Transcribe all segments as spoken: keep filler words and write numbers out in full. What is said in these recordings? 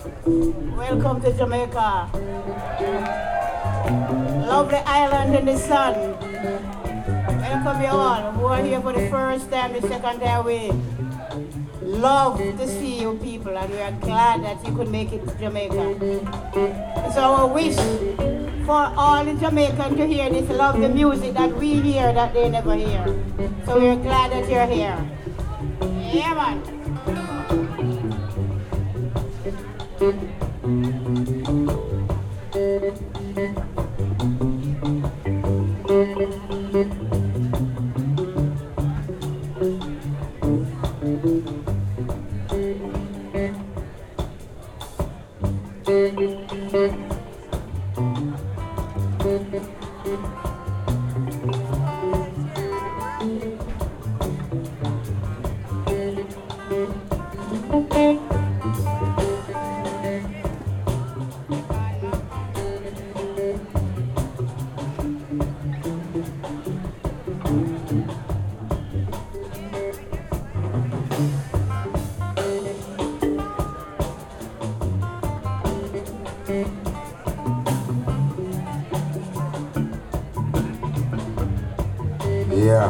Welcome to Jamaica. Lovely island in the sun. Welcome you all who are here for the first time, the second time. We love to see you people and we are glad that you could make it to Jamaica. It's our wish for all the Jamaicans to hear this lovely music that we hear that they never hear. So we're glad that you're here. Yeah, man. Yeah.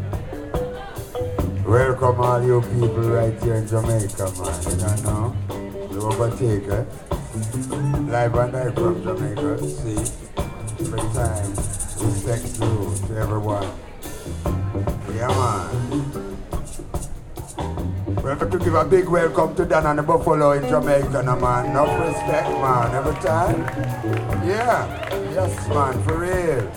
Welcome all you people right here in Jamaica, man. You don't know? The overtaker. Live and live from Jamaica. See? Free time. Respect to, to everyone. Yeah, man. We have to give a big welcome to Dan and the Buffalo in Jamaica, no, man. Enough respect, man. Every time. Yeah. Yes, man. For real.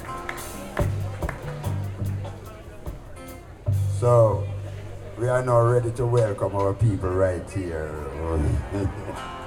So, we are now ready to welcome our people right here.